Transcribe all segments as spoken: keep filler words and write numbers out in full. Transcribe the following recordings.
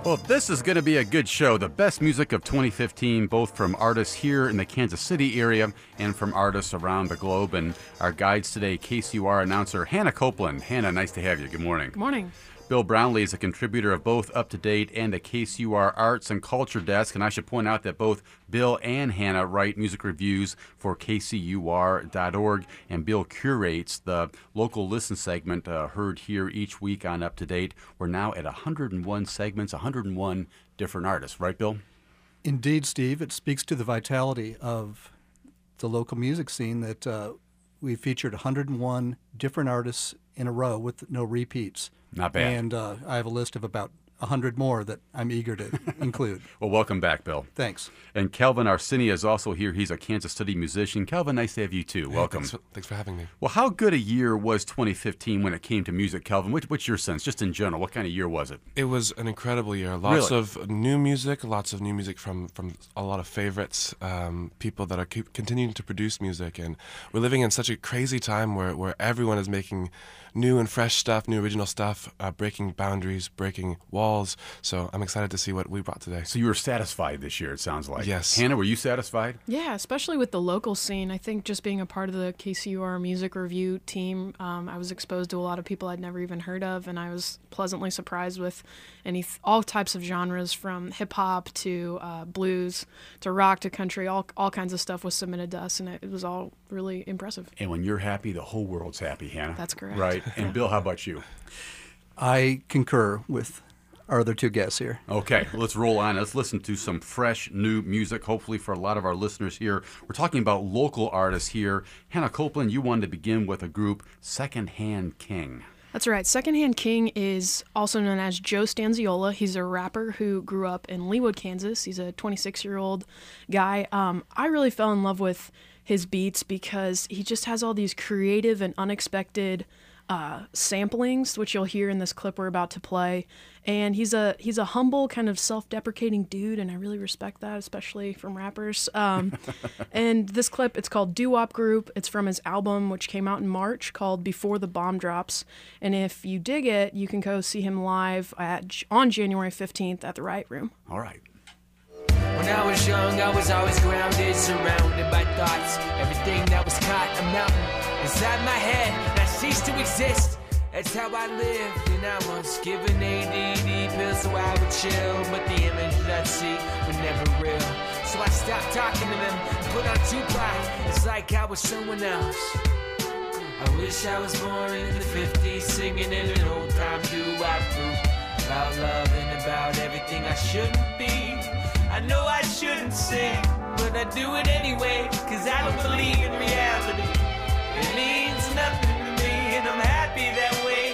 Well, this is going to be a good show. The best music of twenty fifteen, both from artists here in the Kansas City area and from artists around the globe. And our guides today, K C U R announcer Hannah Copeland. Hannah, nice to have you. Good morning. Good morning. Bill Brownlee is a contributor of both Up to Date and the K C U R Arts and Culture Desk. And I should point out that both Bill and Hannah write music reviews for K C U R dot org. And Bill curates the local listen segment uh, heard here each week on Up to Date. We're now at one hundred one segments, one hundred one different artists. Right, Bill? Indeed, Steve. It speaks to the vitality of the local music scene that uh, we featured one hundred one different artists in a row with no repeats. Not bad. And uh, I have a list of about one hundred more that I'm eager to include. Well, welcome back, Bill. Thanks. And Kelvin Arsinia is also here. He's a Kansas City musician. Kelvin, nice to have you, too. Hey, welcome. Thanks for, thanks for having me. Well, how good a year was twenty fifteen when it came to music, Kelvin? What, what's your sense, just in general? What kind of year was it? It was an incredible year. Lots Really? of new music, lots of new music from, from a lot of favorites, um, people that are keep continuing to produce music. And we're living in such a crazy time where, where everyone is making new and fresh stuff, new original stuff, uh, breaking boundaries, breaking walls. So I'm excited to see what we brought today. So you were satisfied this year, it sounds like. Yes. Hannah, were you satisfied? Yeah, especially with the local scene. I think just being a part of the K C U R music review team, um, I was exposed to a lot of people I'd never even heard of, and I was pleasantly surprised with any all types of genres, from hip hop to uh, blues to rock to country. All all kinds of stuff was submitted to us, and it, it was all really impressive. And when you're happy, the whole world's happy, Hannah. That's correct. Right. And Bill, how about you? I concur with our other two guests here. Okay, let's roll on. Let's listen to some fresh, new music, hopefully for a lot of our listeners here. We're talking about local artists here. Hannah Copeland, you wanted to begin with a group, Secondhand King. That's right. Secondhand King is also known as Joe Stanziola. He's a rapper who grew up in Leawood, Kansas. He's a twenty-six-year-old guy. Um, I really fell in love with his beats because he just has all these creative and unexpected uh, samplings, which you'll hear in this clip we're about to play. And he's a he's a humble, kind of self-deprecating dude, and I really respect that, especially from rappers. Um, and this clip, it's called Doo-Wop Group. It's from his album, which came out in March, called Before the Bomb Drops. And if you dig it, you can go see him live at, on January fifteenth at the Riot Room. All right. When I was young, I was always grounded, surrounded by thoughts. Everything that was caught a mountain inside my head that ceased to exist. That's how I lived, and I was given A D D pills so I would chill. But the images I'd see were never real, so I stopped talking to them and put on Tupac. It's like I was someone else. I wish I was born in the fifties, singing in an old-time doo-wop group about love and about everything I shouldn't be. I know I shouldn't sing, but I do it anyway, cause I don't believe in reality. It means nothing to me, and I'm happy that way.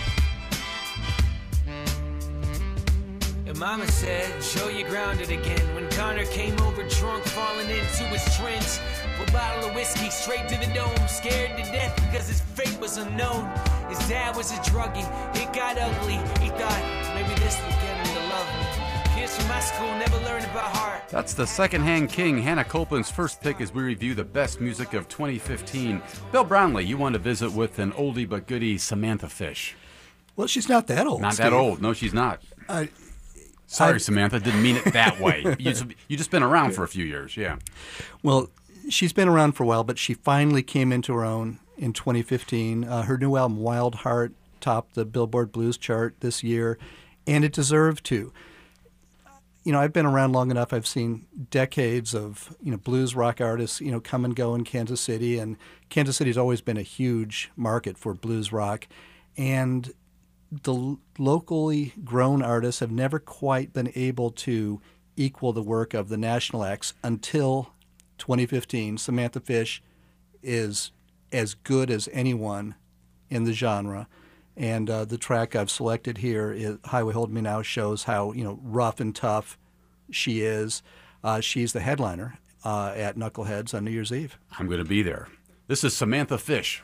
And Mama said, show you grounded again. When Connor came over drunk, falling into his trance, a bottle of whiskey straight to the dome, scared to death because his fate was unknown. His dad was a druggie, it got ugly. He thought, maybe this will get him to love me. Kids from my school never learned about heart. That's the Secondhand King, Hannah Copeland's first pick as we review the best music of twenty fifteen. Bill Brownlee, you want to visit with an oldie but goodie, Samantha Fish. Well, she's not that old, Not Steve. that old. No, she's not. I, Sorry, I- Samantha. Didn't mean it that way. You just, you just been around for a few years, yeah. Well, she's been around for a while, but she finally came into her own in twenty fifteen. Uh, her new album, Wild Heart, topped the Billboard Blues chart this year, and it deserved to. You know, I've been around long enough. I've seen decades of, you know, blues rock artists, you know, come and go in Kansas City, and Kansas City's always been a huge market for blues rock. And the l- locally grown artists have never quite been able to equal the work of the national acts until twenty fifteen. Samantha Fish is as good as anyone in the genre. And uh, the track I've selected here, is Highway Hold Me Now, shows how, you know, rough and tough she is. Uh, she's the headliner uh, at Knuckleheads on New Year's Eve. I'm going to be there. This is Samantha Fish.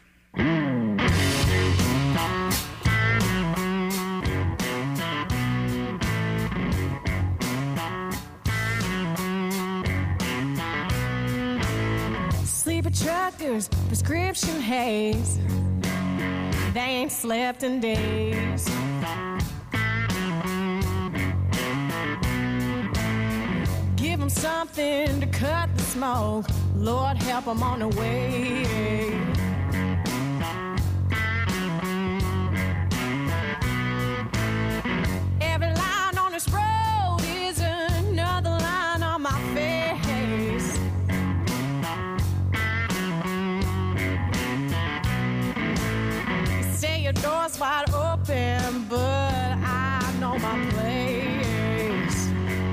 Sleepy truckers, prescription haze. They ain't slept in days. him something to cut the smoke. Lord, help him on the way. Every line on this road is another line on my face. You say your door's wide open, but I know my place.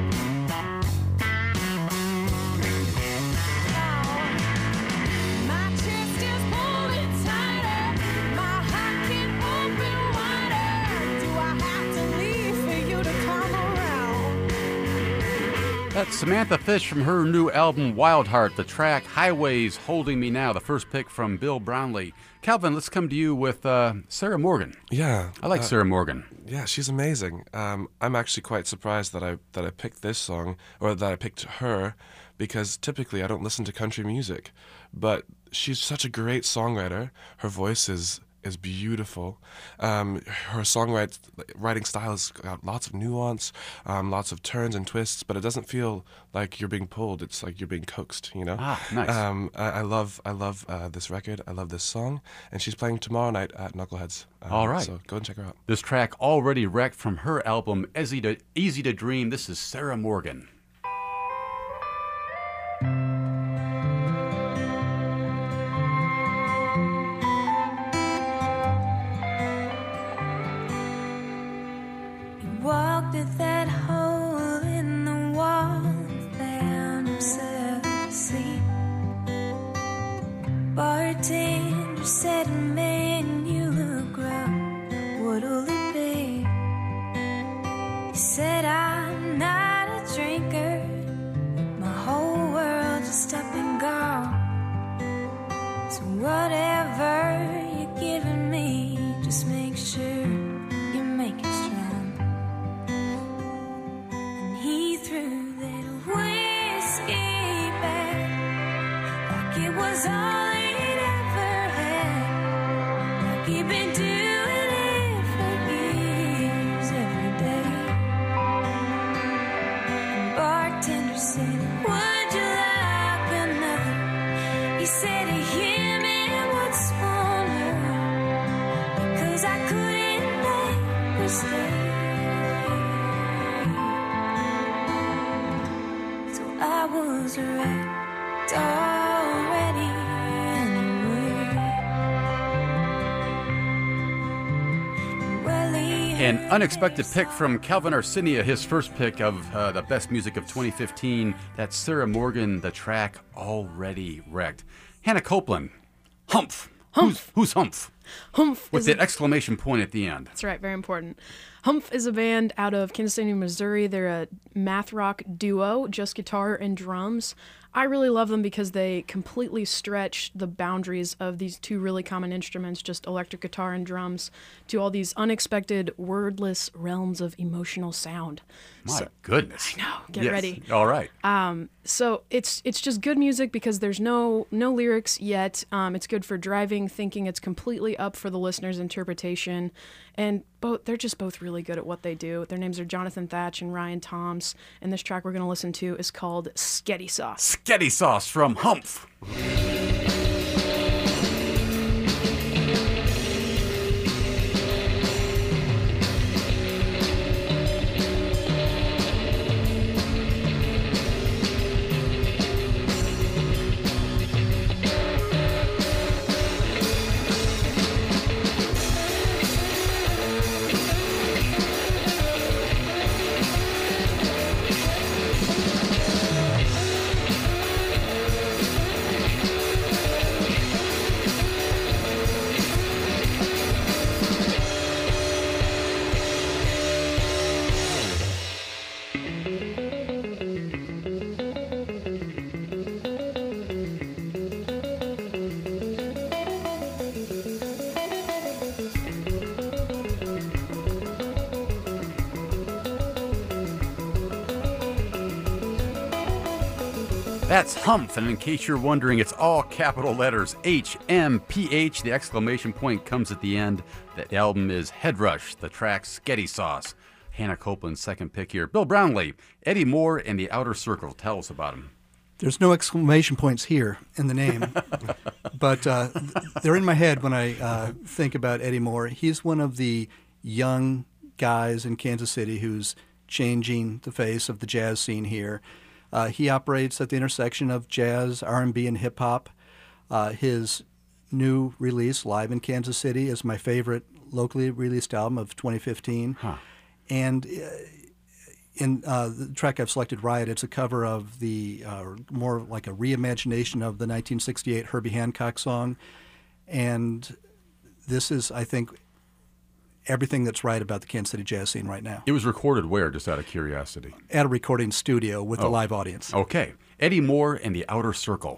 My chest is pulling tighter, my heart can open wider. Do I have to leave for you to come around? That's Samantha Fish from her new album Wild Heart, the track Highways Holding Me Now, the first pick from Bill Brownlee. Calvin, let's come to you with uh, Sarah Morgan. Yeah, I like uh, Sarah Morgan. Yeah, she's amazing. Um, I'm actually quite surprised that I that I picked this song, or that I picked her, because typically I don't listen to country music, but she's such a great songwriter. Her voice is is beautiful. Um, her songwriting writing style has got lots of nuance, um, lots of turns and twists, but it doesn't feel like you're being pulled. It's like you're being coaxed, you know? Ah, nice. Um, I, I love I love uh, this record. I love this song, and she's playing tomorrow night at Knuckleheads. Um, All right. So go and check her out. This track Already Wrecked from her album Easy to, Easy to Dream. This is Sarah Morgan. Walked at that hole in the wall and found himself asleep. Bartender said, "Man, you look rough. What'll it be?" He said, "I'm not a drinker. My whole world just up and gone. So whatever you're giving me, just make sure you make it strong." He threw that whiskey back like it was all he'd ever had, like he'd been doing it for years every day. And bartender said, "Would you like another?" He said to him, "And what's more?" Because I couldn't make her stay. I was wrecked already anyway. Well, he An unexpected pick from Calvin Arsinia, his first pick of uh, the best music of twenty fifteen. That's Sarah Morgan, the track Already Wrecked. Hannah Copeland, Humph. Humph. Who's, who's Humph? Humph With is that a- exclamation point at the end. That's right, very important. Humph is a band out of Kansas City, Missouri. They're a math rock duo, just guitar and drums. I really love them because they completely stretch the boundaries of these two really common instruments, just electric guitar and drums, to all these unexpected, wordless realms of emotional sound. My So- goodness. I know. Get Yes. ready. All right. So it's it's just good music because there's no no lyrics yet. Um, it's good for driving, thinking. It's completely up for the listener's interpretation, and both they're just both really good at what they do. Their names are Jonathan Thatch and Ryan Toms, and this track we're going to listen to is called Sketty Sauce. Sketty Sauce from Humph. That's Humph, and in case you're wondering, it's all capital letters, H M P H. The exclamation point comes at the end. The album is Head Rush, the track Sketty Sauce. Hannah Copeland's second pick here. Bill Brownlee, Eddie Moore and the Outer Circle. Tell us about him. There's no exclamation points here in the name, but uh, they're in my head when I uh, think about Eddie Moore. He's one of the young guys in Kansas City who's changing the face of the jazz scene here. Uh, he operates at the intersection of jazz, R and B, and hip-hop. Uh, his new release, Live in Kansas City, is my favorite locally released album of twenty fifteen. Huh. And uh, in uh, the track I've selected, Riot, it's a cover of the uh, more like a reimagination of the nineteen sixty-eight Herbie Hancock song. And this is, I think, everything that's right about the Kansas City jazz scene right now. It was recorded where, just out of curiosity? At a recording studio with Oh. a live audience. Okay. Eddie Moore and the Outer Circle.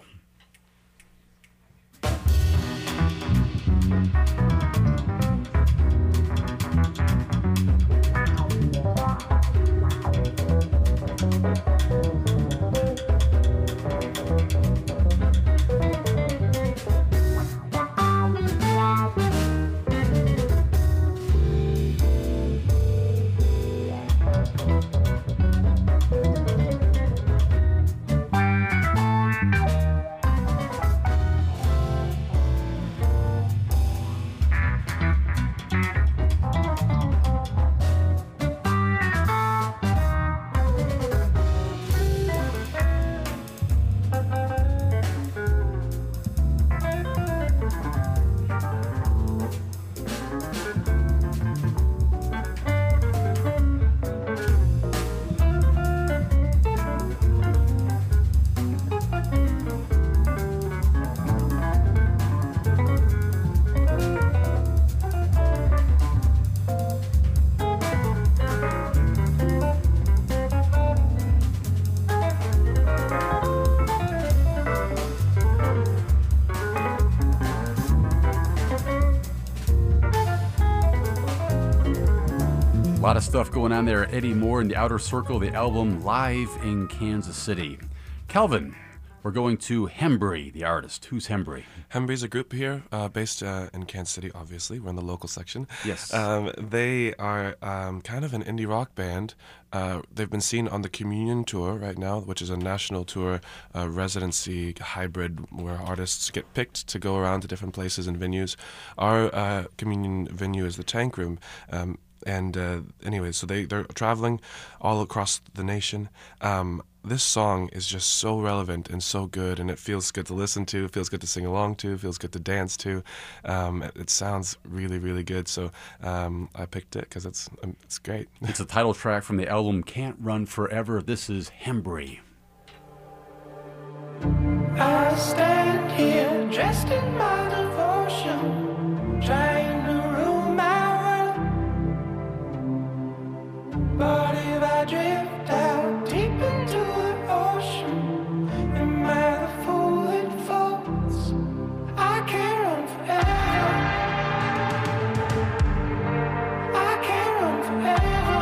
A lot of stuff going on there. Eddie Moore and the Outer Circle, the album Live in Kansas City. Calvin, we're going to Hembry, the artist. Who's Hembry? Hembry's a group here uh, based uh, in Kansas City, obviously. We're in the local section. Yes. Um, they are um, kind of an indie rock band. Uh, they've been seen on the Communion Tour right now, which is a national tour uh, residency hybrid where artists get picked to go around to different places and venues. Our uh, Communion venue is the Tank Room. Um, And uh, anyway, so they, they're traveling all across the nation. Um, this song is just so relevant and so good, and it feels good to listen to, it feels good to sing along to, it feels good to dance to. Um, it, it sounds really, really good, so um, I picked it because it's, um, it's great. It's a title track from the album Can't Run Forever. This is Hembry. I stand here dressed in my devotion, trying to rule my world. But if I drift out deep into the ocean, am I the fool that falls? I can't run forever. I can't run forever.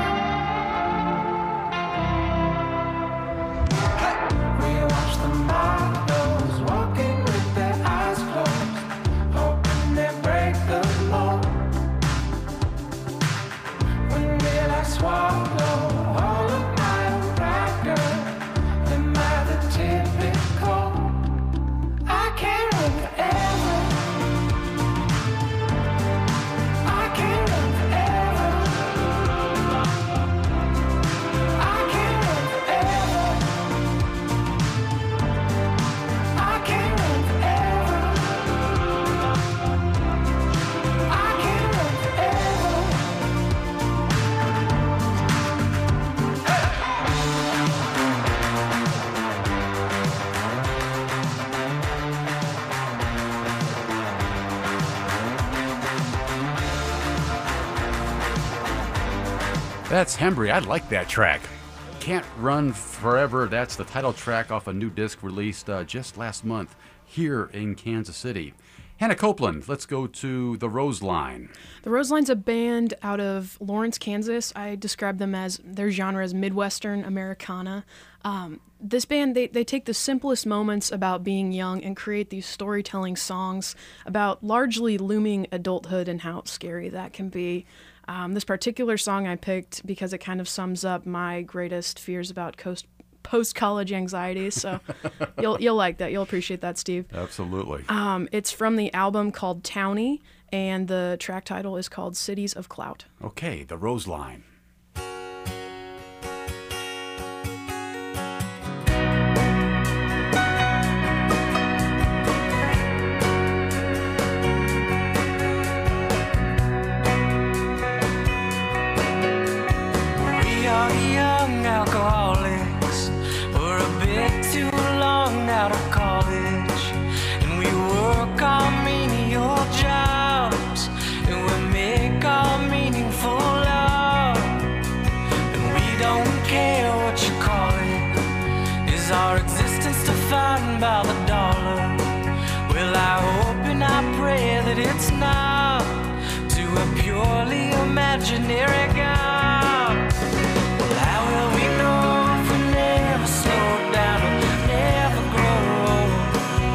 We watch the models walking with their eyes closed, hoping they break the mold. When will I swallow all of my rancor? Am I the typical? I can't run forever. I can't run forever. I can't run forever. I can't run forever. I can't run forever. That's Hembry. I like that track. Can't Run Forever. That's the title track off a new disc released uh, just last month here in Kansas City. Hannah Copeland, let's go to the Rose Line. The Rose Line's a band out of Lawrence, Kansas. I describe them as, their genre as Midwestern Americana. Um, this band, they, they take the simplest moments about being young and create these storytelling songs about largely looming adulthood and how scary that can be. Um, this particular song I picked because it kind of sums up my greatest fears about coast post-college anxiety. So you'll you'll like that. You'll appreciate that, Steve. Absolutely. Um, it's from the album called Townie, and the track title is called Cities of Clout. Okay, the Rose Line. We are young alcoholics. We're a bit too long out of college, and we work our menial jobs, and we make our meaningful love, and we don't care what you call it. Is our existence defined by the dollar? Well, I hope and I pray that it's not to a purely imaginary God. How will we know if we never slow down or never grow old?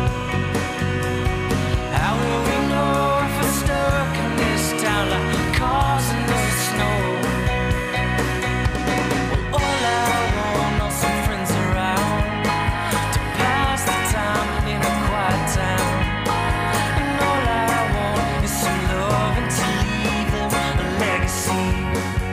How will we know if we're stuck in this town like cars in the snow? Well, all I want are some friends around to pass the time in a quiet town. And all I want is some love and to leave them a legacy.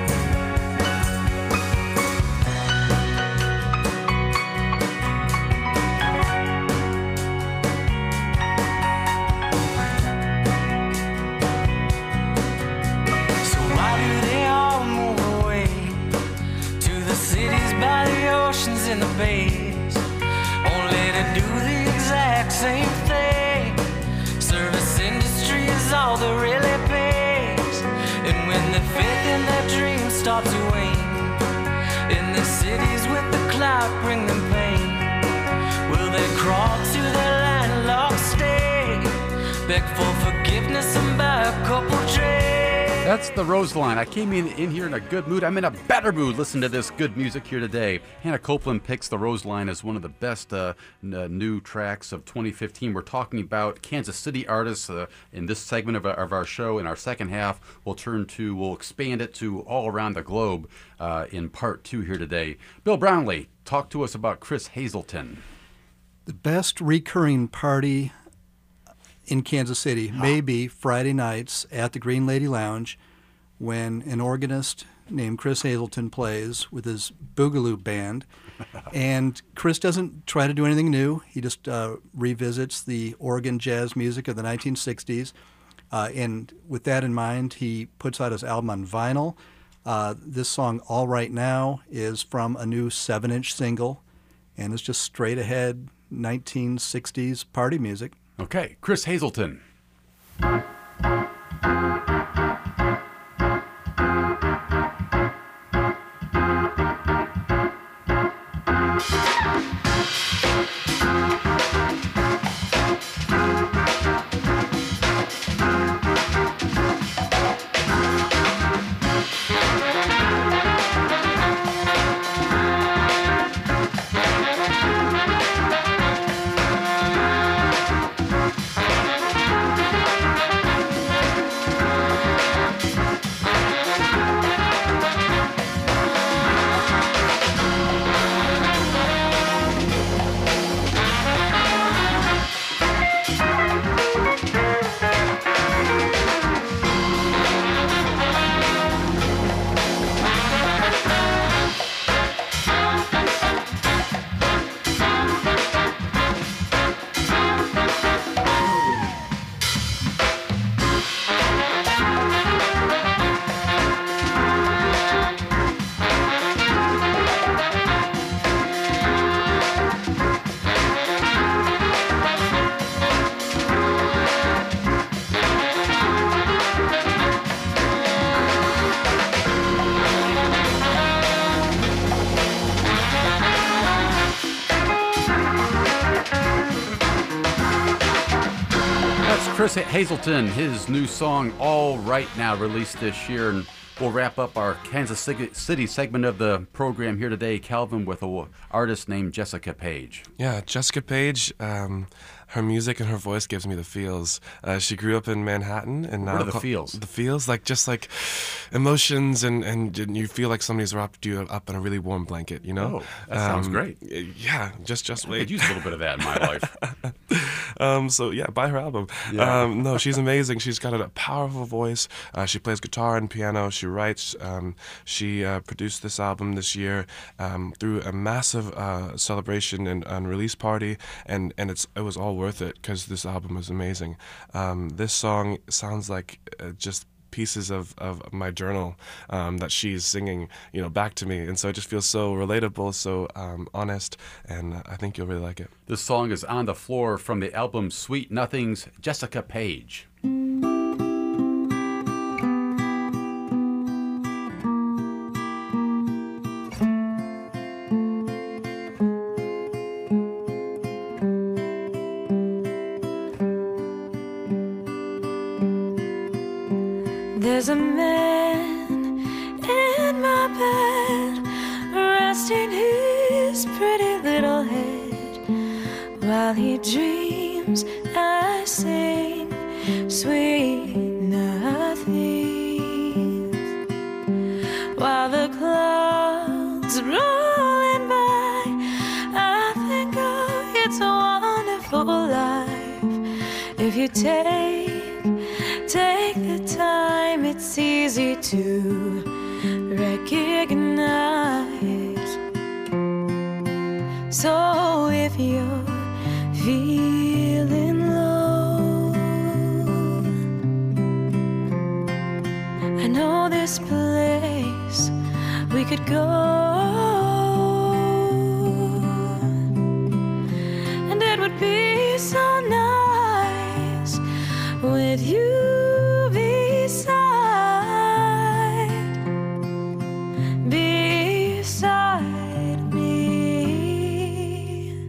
So why do they all move away to the cities by the oceans and the bays, only to do the exact same thing? Service industry is all that really pays, and when the faith in their dreams start to wane, in the cities with the cloud bring them pain, will they crawl to their landlocked state, beg for forgiveness and buy a couple drinks? That's the Rose Line. I came in, in here in a good mood. I'm in a better mood listening to this good music here today. Hannah Copeland picks the Rose Line as one of the best uh, n- uh, new tracks of twenty fifteen. We're talking about Kansas City artists uh, in this segment of our, of our show. In our second half, we'll turn to, we'll expand it to all around the globe uh, in part two here today. Bill Brownlee, talk to us about Chris Hazelton. The best recurring party in Kansas City may be Friday nights at the Green Lady Lounge when an organist named Chris Hazelton plays with his Boogaloo band. And Chris doesn't try to do anything new. He just uh, revisits the organ jazz music of the nineteen sixties. Uh, and with that in mind, he puts out his album on vinyl. Uh, this song, All Right Now, is from a new seven-inch single, and it's just straight ahead nineteen sixties party music. Okay, Chris Hazelton. Chris Hazelton, his new song, All Right Now, released this year. And we'll wrap up our Kansas City segment of the program here today, Calvin, with an artist named Jessica Page. Yeah, Jessica Page. Um, her music and her voice gives me the feels. Uh, she grew up in Manhattan, and now What are the feels? The feels, like just like emotions, and, and you feel like somebody's wrapped you up in a really warm blanket. You know, Oh, that sounds great. Yeah, just just I wait. could use a little bit of that in my life. Um, so yeah, buy her album. Yeah. Um, no, she's amazing. She's got a powerful voice. Uh, she plays guitar and piano. She writes. Um, she uh, produced this album this year um, through a massive uh, celebration and, and release party, and, and it's it was all worth it because this album was amazing. Um, this song sounds like uh, just pieces of, of my journal um, that she's singing, you know, back to me, and so it just feels so relatable, so um, honest, and I think you'll really like it. This song is On the Floor from the album Sweet Nothings, Jessica Page. There's a man in my bed, resting his pretty little head. While he dreams, I sing sweet nothings. While the clouds rolling by, I think, oh, it's a wonderful life. If you take Take the time, it's easy to recognize. So if you're feeling low, I know this place we could go, and it would be so nice with you beside me.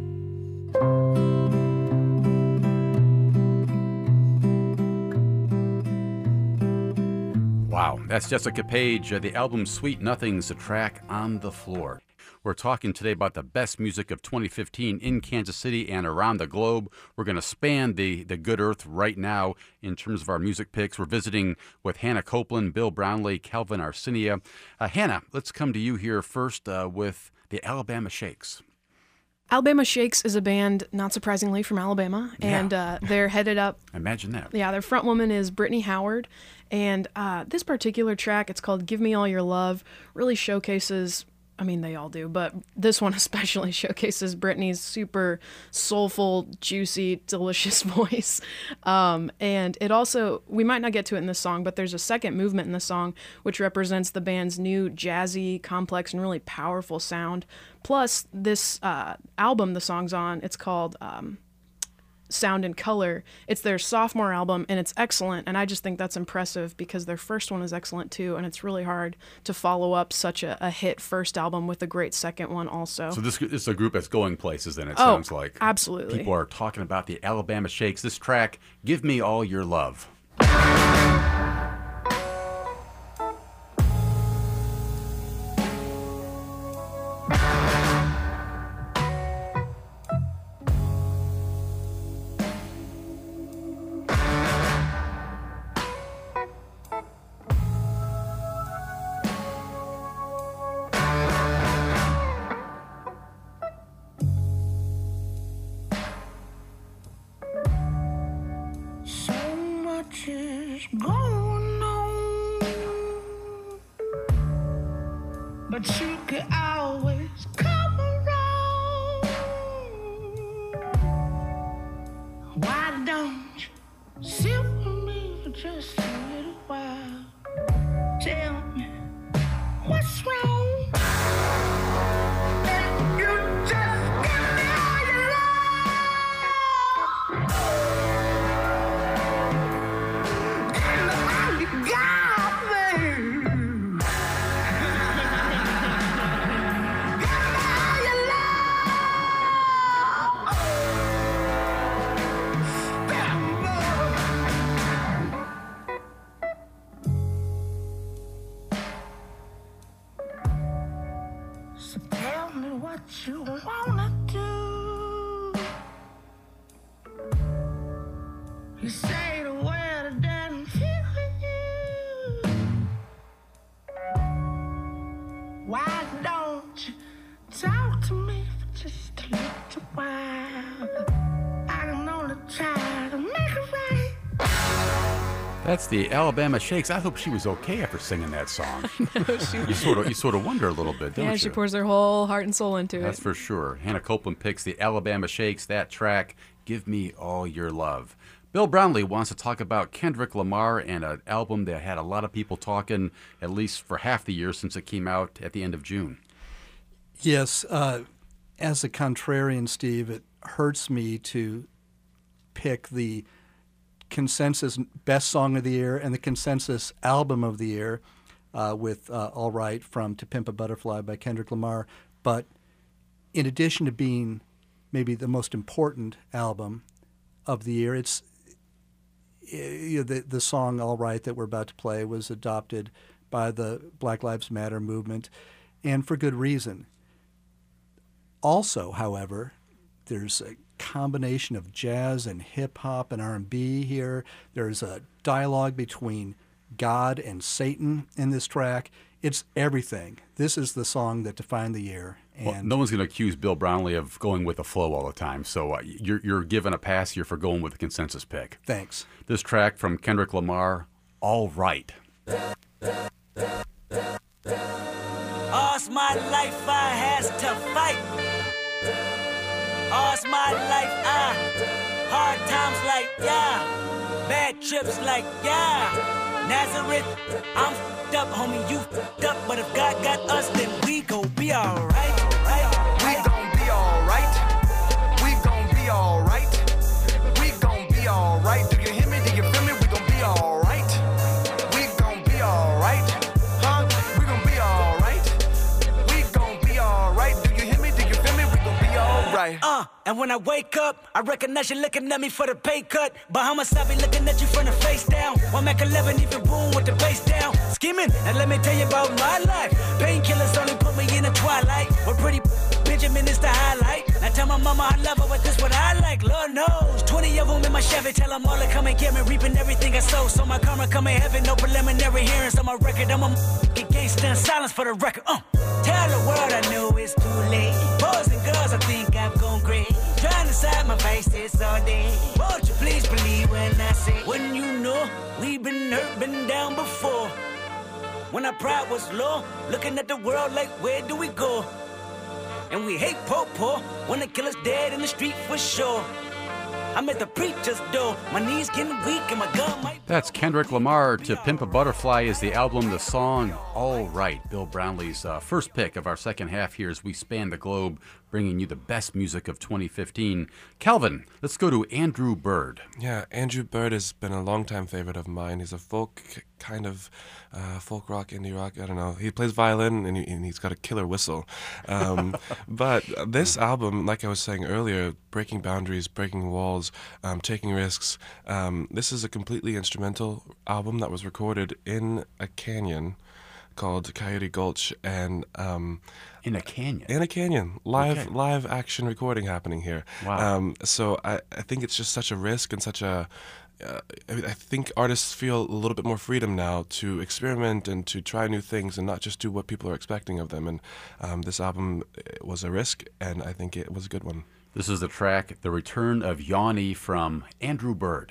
Wow, that's Jessica Page. Uh, the album Sweet Nothings, the track On the Floor. We're talking today about the best music of twenty fifteen in Kansas City and around the globe. We're going to span the, the good earth right now in terms of our music picks. We're visiting with Hannah Copeland, Bill Brownlee, Calvin Arsinia. Uh, Hannah, let's come to you here first uh, with the Alabama Shakes. Alabama Shakes is a band, not surprisingly, from Alabama, Yeah. and uh, they're headed up. Imagine that. Yeah, their front woman is Brittany Howard, and uh, this particular track, it's called "Give Me All Your Love," really showcases. I mean, they all do, but this one especially showcases Brittany's super soulful, juicy, delicious voice. Um, and it also, we might not get to it in this song, but there's a second movement in the song which represents the band's new jazzy, complex, and really powerful sound. Plus, this uh, album the song's on, it's called Um, Sound and Color. It's their sophomore album, and it's excellent, and I just think that's impressive because their first one is excellent too, and it's really hard to follow up such a, a hit first album with a great second one also. So this is a group that's going places then, it Oh, sounds like. absolutely. People are talking about the Alabama Shakes. This track, Give Me All Your Love. So much is going on, but you could always come around. Why don't you sit with me for just a little while? Tell me what's wrong. And you just give me all your love. Give me all you got, babe. Give me all your love. Damn, so tell me what you wanna do. You say the world doesn't fit with you. Why don't you talk to me for just a little while? I can only try to make it right. That's the Alabama Shakes. I hope she was okay after singing that song. No, she, You sort of, you sort of wonder a little bit, don't yeah, you? she pours her whole heart and soul into That's it. for sure. Hannah Copeland picks the Alabama Shakes, that track, Give Me All Your Love. Bill Brownlee wants to talk about Kendrick Lamar and an album that had a lot of people talking, at least for half the year since it came out at the end of June. Yes, uh, as a contrarian, Steve, it hurts me to pick the consensus best song of the year and the consensus album of the year uh, with uh, All Right from To Pimp a Butterfly by Kendrick Lamar. But in addition to being maybe the most important album of the year, it's you know, the, the song All Right that we're about to play was adopted by the Black Lives Matter movement, and for good reason. Also, however, there's a combination of jazz and hip-hop and R and B here. There's a dialogue between God and Satan in this track. It's everything. This is the song that defined the year. And Well, no one's going to accuse Bill Brownlee of going with the flow all the time, so uh, you're, you're given a pass here for going with the consensus pick. thanks. This track from Kendrick Lamar, All Right. All's my life I has to fight. All's my life I hard times like yeah, bad trips like yeah. Nazareth, I'm f***ed up, homie, you f***ed up, but if God got us, then we gon' be alright. Right? We gon' be alright. We gon' be alright. We gon' be alright. Do you hear me? Do you feel me? We gon' be alright. We gon' be alright. Huh? We gon' be alright. We gon' be alright. Do you hear me? Do you feel me? We gon' be alright. Uh, and when I wake up, I recognize you looking at me for the pay cut. Bahamas, I be looking at you from the face down. One Mac eleven, even boom with the bass down. Scheming, and let me tell you about my life. Painkillers only put me in the twilight. We're pretty Benjamin is the highlight. Now tell my mama I love her, but this what I like. Lord knows, twenty of them in my Chevy. Tell them all to come and get me, reaping everything I sow. So my karma come in heaven, no preliminary hearings on my record. I'm a f***ing gangster in silence for the record. Uh, tell the world I knew it's too late. Boys and girls, I think I've gone crazy. Trying to side my faces all day. Won't you please believe when I say, when you know we've been hurt, been down before. When our pride was low, looking at the world like, where do we go? And we hate po-po, when the killer's dead in the street for sure. I'm at the preacher's door, my knees getting weak and my gun might... That's Kendrick Lamar. To Pimp a Butterfly is the album, the song, All Right. Bill Brownlee's uh, first pick of our second half here as we span the globe, bringing you the best music of twenty fifteen. Calvin, let's go to Andrew Bird. Yeah, Andrew Bird has been a longtime favorite of mine. He's a folk kind of uh, folk rock, indie rock. I don't know. He plays violin and, he, and he's got a killer whistle. Um, but this album, like I was saying earlier, breaking boundaries, breaking walls, um, taking risks. Um, this is a completely instrumental album that was recorded in a canyon called Coyote Gulch, and um, in a canyon. In a canyon, live Okay. live action recording happening here. Wow. Um, so I, I think it's just such a risk and such a. Uh, I mean, I think artists feel a little bit more freedom now to experiment and to try new things and not just do what people are expecting of them. And um, this album was a risk, and I think it was a good one. This is the track, The Return of Yanni from Andrew Bird.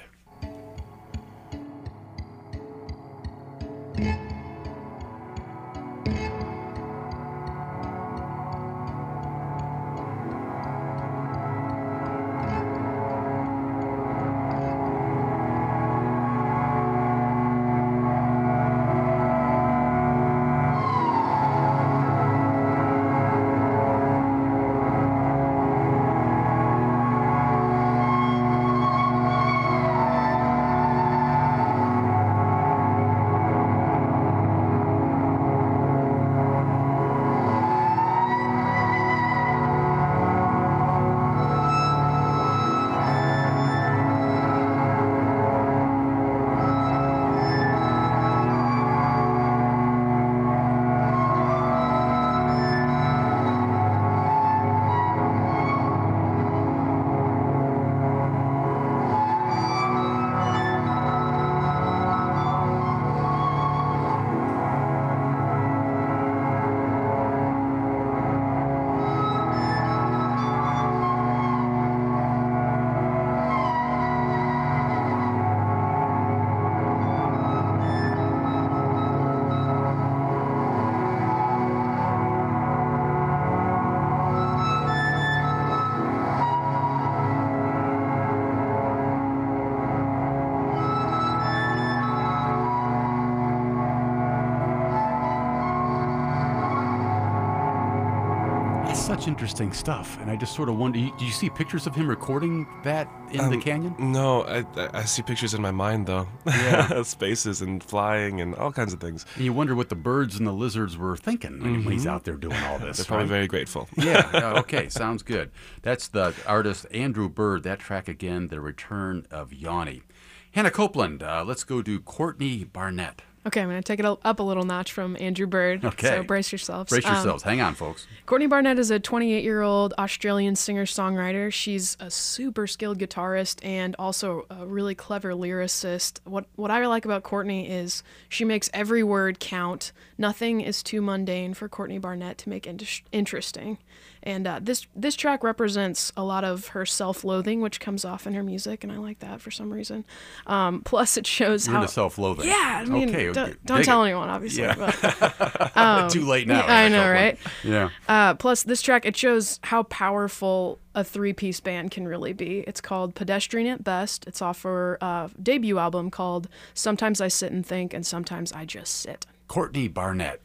such interesting stuff, and I just sort of wonder. Do you see pictures of him recording that in Um, the canyon? No, I, I I see pictures in my mind though. Yeah. Spaces and flying and all kinds of things. And you wonder what the birds and the lizards were thinking when he's out there doing all this. They're probably right? very grateful. Yeah, yeah, okay, sounds good. That's the artist Andrew Bird. That track again, The Return of Yanni. Hannah Copeland, uh, let's go to Courtney Barnett. Okay, I'm going to take it up a little notch from Andrew Bird. Okay. So brace yourselves. Brace Um, yourselves. Hang on, folks. Courtney Barnett is a twenty-eight-year-old Australian singer-songwriter. She's a super skilled guitarist and also a really clever lyricist. What what I like about Courtney is she makes every word count. Nothing is too mundane for Courtney Barnett to make it interesting. And uh, this this track represents a lot of her self-loathing, which comes off in her music, and I like that for some reason. Um, plus, it shows You're how into self-loathing. Yeah, I mean, Okay, don't, okay, don't dig tell it. anyone, obviously. Yeah. But, um, Too late now. yeah, I Hannah know, Copeland. right? Yeah. Uh, plus, this track, it shows how powerful a three-piece band can really be. It's called Pedestrian at Best. It's off her uh, debut album called Sometimes I Sit and Think, and Sometimes I Just Sit. Courtney Barnett.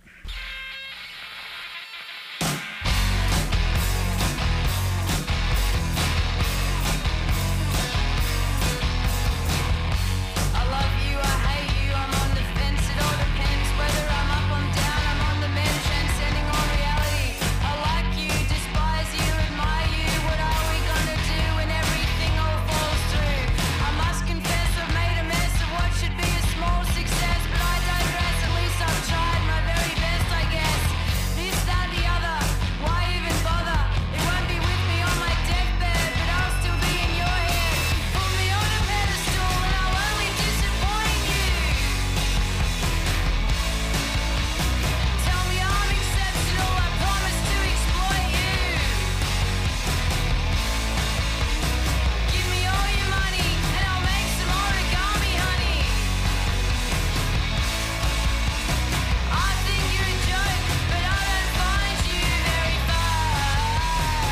I love you, I hate you, I'm on the fence, it all depends whether I'm up, I'm down, I'm on the mend, transcending all reality. I like you, despise you, admire you, what are we gonna do when everything all falls through? I must confess I've made a mess of what should be a small success, but I digress, at least I've tried my very best, I guess. This, that, the other, why even bother? It won't be with me on my deathbed, but I'll still be in your head. Put me on a pedestal and I'll only disappoint you. Tell me I'm exceptional, I promise to exploit you. Give me all your money and I'll make some origami, honey. I think you're a joke, but I don't find you very funny.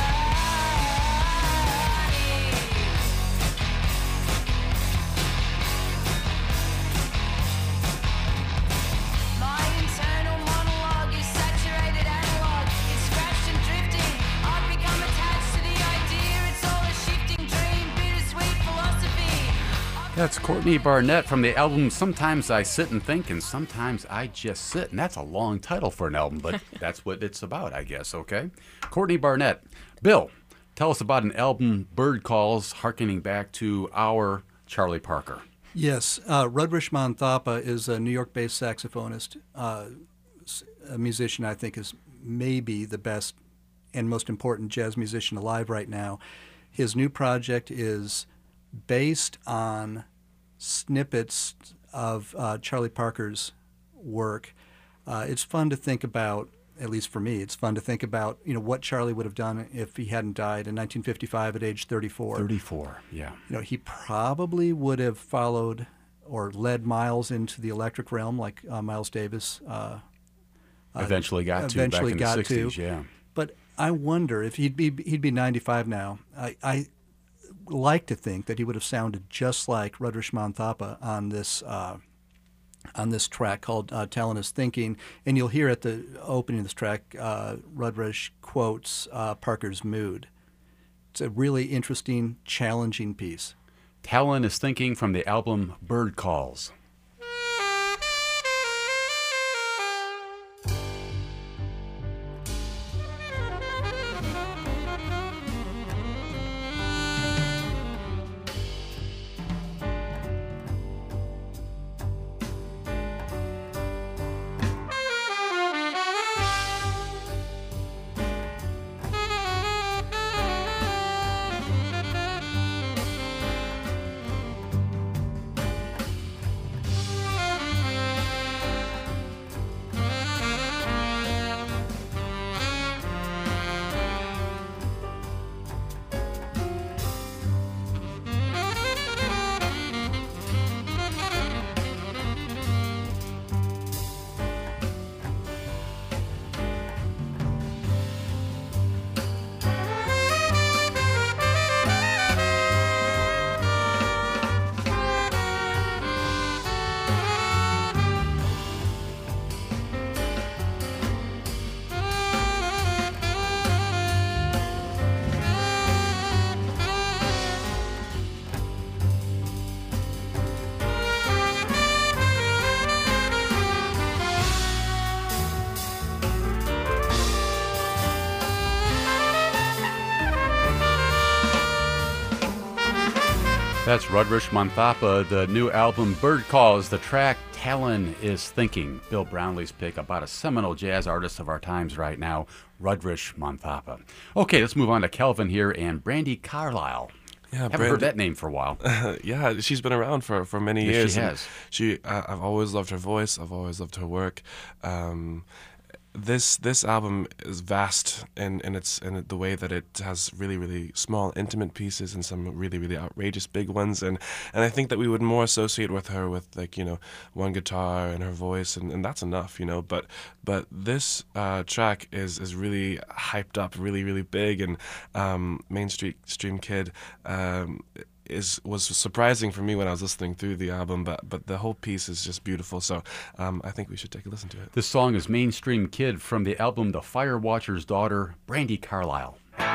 My internal monologue is saturated analog. It's scratched and drifting. I've become attached to the idea. It's all a shifting dream, bittersweet philosophy. That's Courtney Barnett from the album Sometimes I Sit and Think, and Sometimes I Just Sit. And that's a long title for an album, but that's what it's about, I guess, okay? Courtney Barnett. Bill, tell us about an album, Bird Calls, hearkening back to our Charlie Parker. Yes, uh, Rudrish Manthapa is a New York-based saxophonist, uh, s- a musician I think is maybe the best and most important jazz musician alive right now. His new project is based on snippets of uh, Charlie Parker's work. Uh, it's fun to think about, at least for me, it's fun to think about, you know, what Charlie would have done if he hadn't died in nineteen fifty-five at age thirty-four. thirty-four, yeah. You know, he probably would have followed or led Miles into the electric realm, like uh, Miles Davis uh, Eventually got to eventually back in got the sixties, to. yeah. But I wonder if he'd be he'd be ninety-five now. I, I like to think that he would have sounded just like Rudrish Manthapa on this uh, on this track called uh, Talent is Thinking. And you'll hear at the opening of this track, uh, Rudrish quotes uh, Parker's mood. It's a really interesting, challenging piece. Talon is Thinking from the album Bird Calls. That's Rudrish Monthapa, the new album Bird Calls, the track Talon is Thinking. Bill Brownlee's pick about a seminal jazz artist of our times right now, Rudrish Monthapa. Okay, let's move on to Kelvin here and Brandi Carlile. Yeah, Haven't Brandi- heard that name for a while. Yeah, she's been around for, for many Yes, years. she and has. She, uh, I've always loved her voice. I've always loved her work. Um, this this album is vast in, in its in the way that it has really really small intimate pieces and some really really outrageous big ones, and and I think that we would more associate with her with like you know one guitar and her voice, and, and that's enough, you know. But but this uh, track is is really hyped up, really really big, and um, Main Street Stream Kid. Um, Is was surprising for me when I was listening through the album, but but the whole piece is just beautiful. So um, I think we should take a listen to it. This song is Mainstream Kid from the album The Fire Watcher's Daughter, Brandi Carlile.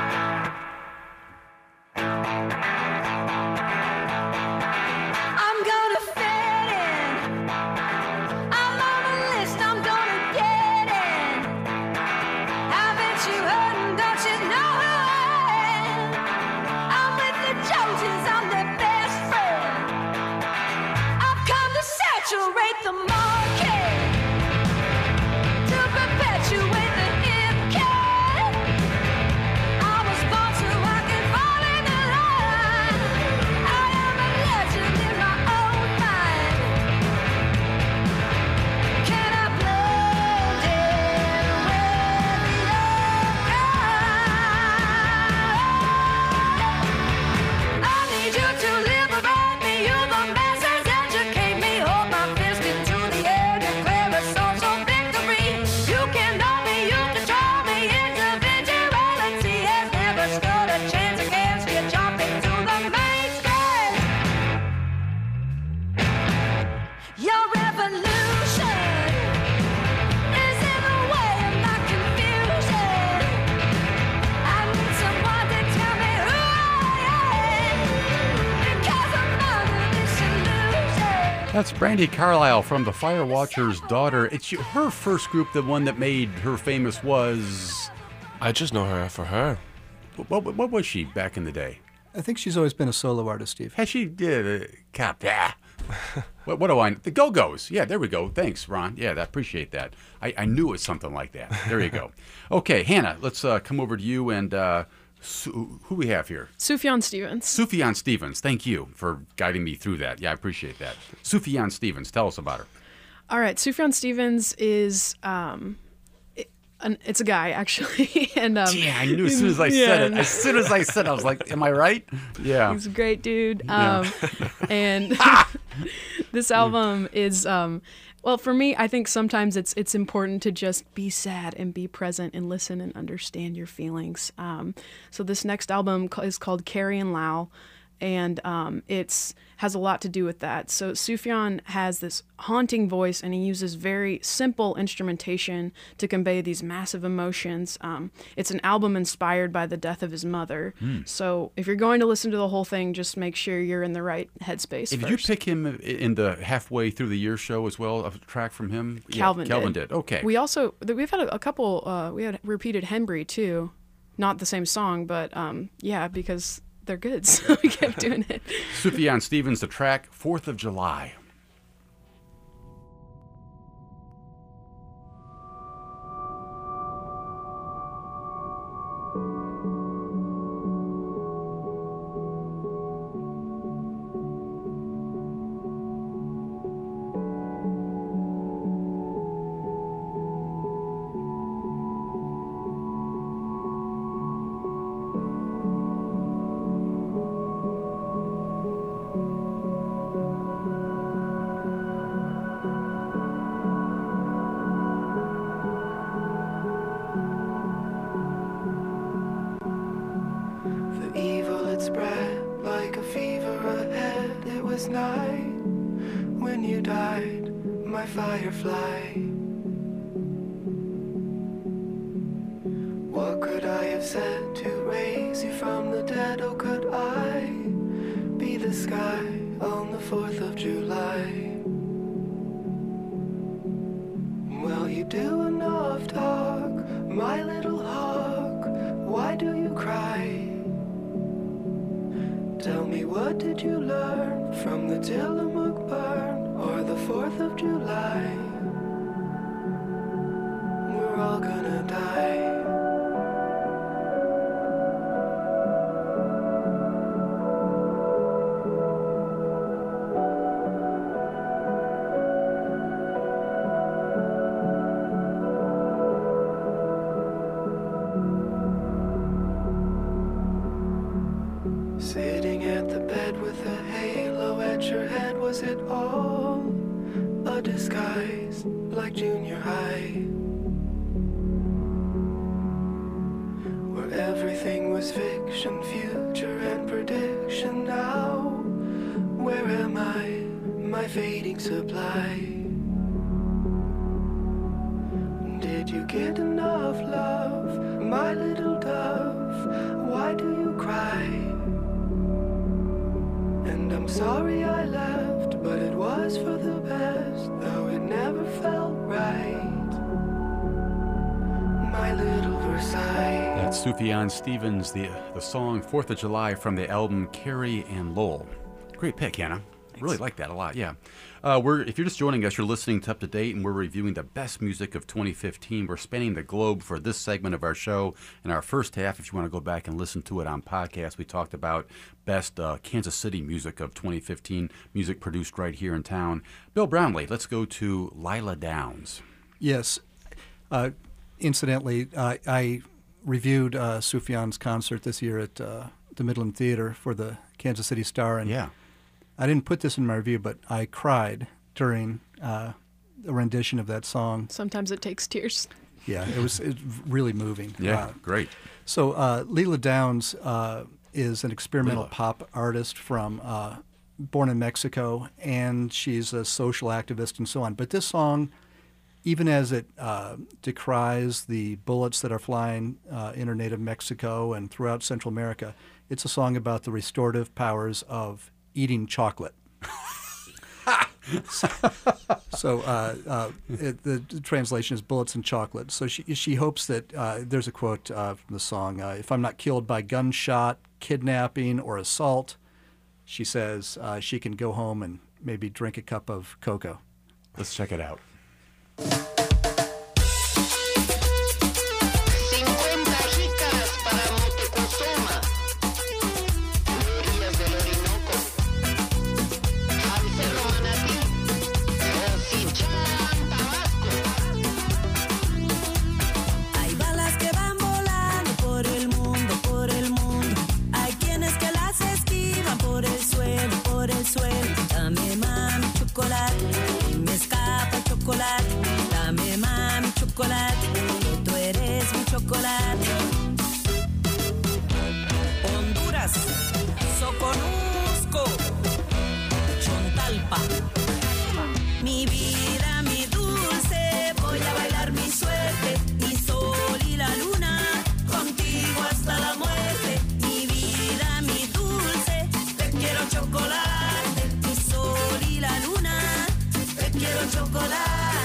I'm gonna fit in. I'm on the list, I'm gonna get in. Haven't you heard and don't you know who I am? I'm with the Joneses, I'm their best friend. I've come to saturate the market, to perpetuate the hip cat. I was born so I can fall in the line. I am a legend in my own mind. Can I blend in with your kind? I need you to liberate me. You the masses educate me. Hold my fist into the air, declare a social victory. You can know me, you control me. Individuality has never stood a chance against you. Jumping to the mainstream. Your revolution is in the way of my confusion. I need someone to tell me who I am, because I'm under this illusion. That's Brandi Carlile from The Fire Watcher's Daughter. It's you- her first group, the one that made her famous was... I just know her for her. What, what, what was she back in the day? I think she's always been a solo artist, Steve. Has she did uh, cap? Yeah. what, what do I? The Go-Go's. Yeah, there we go. Thanks, Ron. Yeah, I appreciate that. I, I knew it was something like that. There you go. Okay, Hannah, let's uh, come over to you and uh, Su- who we have here? Sufjan Stevens. Sufjan Stevens. Thank you for guiding me through that. Yeah, I appreciate that. Sufjan Stevens. Tell us about her. All right, Sufjan Stevens is um, it, an, it's a guy actually, and um, Yeah, I knew as soon as I said it. yeah. As soon as I said it, I was like, am I right? Yeah. He's a great dude. Yeah. Um, and this album is, um, well, for me, I think sometimes it's it's important to just be sad and be present and listen and understand your feelings. Um, so this next album ca- is called Carrie and Lau, and um, it's has a lot to do with that. So Sufjan has this haunting voice, and he uses very simple instrumentation to convey these massive emotions. Um, it's an album inspired by the death of his mother. Mm. So if you're going to listen to the whole thing, just make sure you're in the right headspace Did first. you pick him in the halfway through the year show as well? A track from him? Calvin yeah, Calvin did. did. Okay. We also we've had a, a couple. Uh, we had repeated Henbury too, not the same song, but um, yeah, because they're good, so we kept doing it. Sufjan Stevens, the track fourth of July. The evil had spread like a fever ahead. It was night when you died, my firefly. What could I have said to raise you from the dead? Oh, could I be the sky on the fourth of July? Well, you do enough talk, my little hawk. Why do you cry? Tell me what what did you learn from the Tillamook burn or the fourth of July? We're all gonna die. Sitting at the bed with a halo at your head, was it all a disguise like junior high? Where everything was fiction, future and prediction. Now, where am I, my fading supply? Did you get enough love, my little dove? Why do you cry? And I'm sorry I left, but it was for the best, though it never felt right. My little Versailles. That's Sufjan Stevens, the the song fourth of July from the album Carrie and Lowell. Great pick, Hannah. Really like that a lot, yeah. Uh, we're if you're just joining us, you're listening to Up to Date, and we're reviewing the best music of twenty fifteen. We're spanning the globe for this segment of our show. In our first half, if you want to go back and listen to it on podcast, we talked about best uh, Kansas City music of twenty fifteen, music produced right here in town. Bill Brownlee, let's go to Lila Downs. Yes. Uh, incidentally, uh, I reviewed uh, Sufjan's concert this year at uh, the Midland Theater for the Kansas City Star, and yeah. I didn't put this in my review, but I cried during uh, a rendition of that song. Sometimes it takes tears. Yeah, it was, it was really moving. Yeah, uh, great. So uh, Lila Downs uh, is an experimental Lila. pop artist from uh, born in Mexico, and she's a social activist and so on. But this song, even as it uh, decries the bullets that are flying uh, in her native Mexico and throughout Central America, it's a song about the restorative powers of eating chocolate. so so uh, uh, it, the, the translation is bullets and chocolate. So she she hopes that uh, there's a quote uh, from the song, uh, if I'm not killed by gunshot, kidnapping, or assault, she says uh, she can go home and maybe drink a cup of cocoa. Let's check it out. Dame mami chocolate, que tú eres mi chocolate. Honduras, Soconusco, Chontalpa. Mi vida, mi dulce, voy a bailar mi suerte. Mi sol y la luna, contigo hasta la muerte. Mi vida, mi dulce, te quiero chocolate. Mi sol y la luna, te quiero chocolate.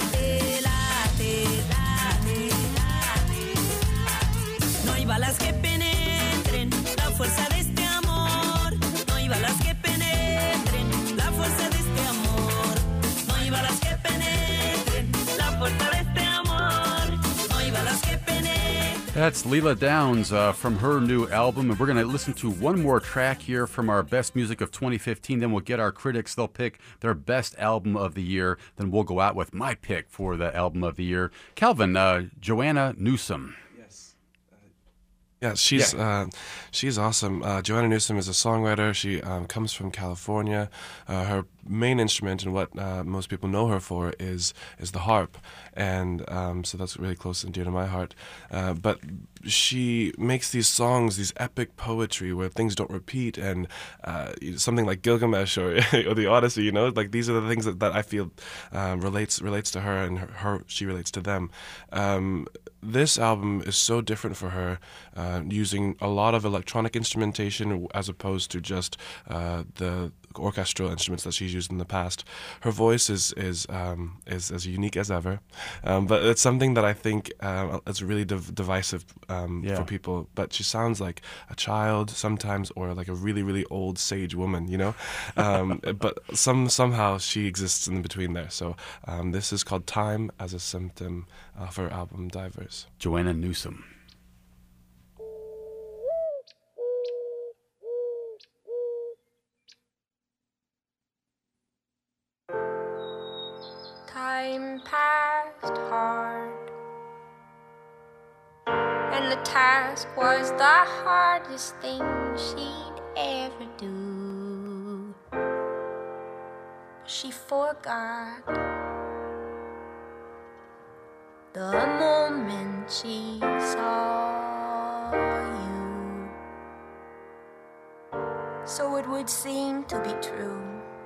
Balas que penetren la fuerza de este amor. No hay balas que penetren la fuerza de este amor. No hay balas que penetren la fuerza de este amor. No hay balas que penetren. That's Lila Downs uh, from her new album, and we're going to listen to one more track here from our best music of twenty fifteen. Then we'll get our critics. They'll pick their best album of the year. Then we'll go out with my pick for the album of the year. Calvin, uh, Joanna Newsom. Yeah, she's yeah. Uh, she's awesome. Uh, Joanna Newsom is a songwriter. She um, comes from California. Uh, her main instrument and what uh, most people know her for is is the harp, and um, so that's really close and dear to my heart. Uh, but she makes these songs, these epic poetry where things don't repeat, and uh, something like Gilgamesh or or the Odyssey. You know, like these are the things that, that I feel um, relates relates to her, and her, her she relates to them. Um, this album is so different for her, uh, using a lot of electronic instrumentation as opposed to just uh, the orchestral instruments that she's used in the past. Her voice is is um, is as unique as ever, um, but it's something that I think uh, is really div- divisive um, Yeah. for people. But she sounds like a child sometimes, or like a really really old sage woman, you know. Um, but some somehow she exists in between there. So um, this is called "Time as a Symptom" of her album "Divers." Joanna Newsom. Time passed hard, and the task was the hardest thing she'd ever do. She forgot the moment she saw you, so it would seem to be true.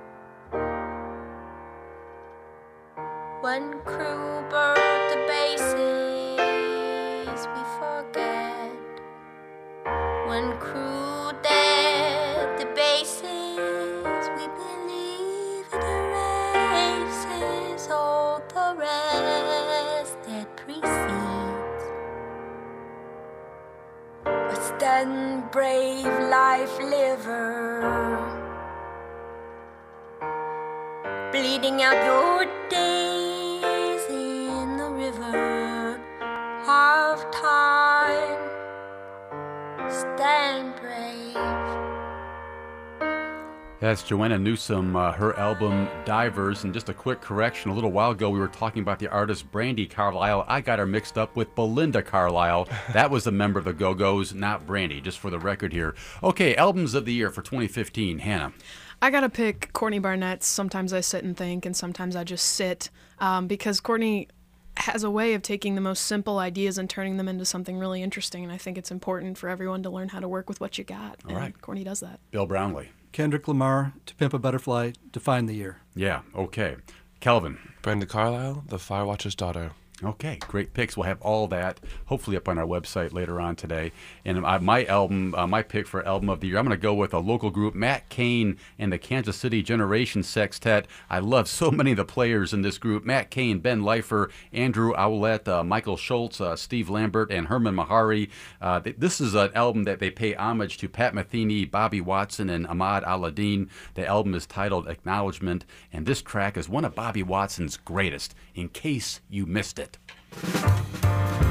When crew burnt the bases, we forget. When crew dead the bases, we believe it erases all the rest that precedes. But stand brave, life liver, bleeding out your days in the river of time. Stand brave. That's Joanna Newsom, uh, her album Divers. And just a quick correction, a little while ago we were talking about the artist Brandi Carlile. I got her mixed up with Belinda Carlisle. That was a member of the Go-Go's, not Brandi, just for the record here. Okay, albums of the year for twenty fifteen. Hannah. I gotta pick Courtney Barnett's Sometimes I Sit and Think, and Sometimes I Just Sit, um, because Courtney has a way of taking the most simple ideas and turning them into something really interesting, and I think it's important for everyone to learn how to work with what you got. All and right. Courtney does that. Bill Brownlee. Kendrick Lamar, To Pimp a Butterfly, Define the Year. Yeah, okay. Kelvin. Brenda Carlisle, The Firewatcher's Daughter. Okay, great picks. We'll have all that hopefully up on our website later on today. And uh, my album, uh, my pick for album of the year, I'm going to go with a local group, Matt Cain and the Kansas City Generation Sextet. I love so many of the players in this group. Matt Cain, Ben Leifer, Andrew Owlett, uh, Michael Schultz, uh, Steve Lambert, and Herman Mahari. Uh, th- this is an album that they pay homage to Pat Metheny, Bobby Watson, and Ahmad Al-Adin. The album is titled Acknowledgement, and this track is one of Bobby Watson's greatest, In Case You Missed It.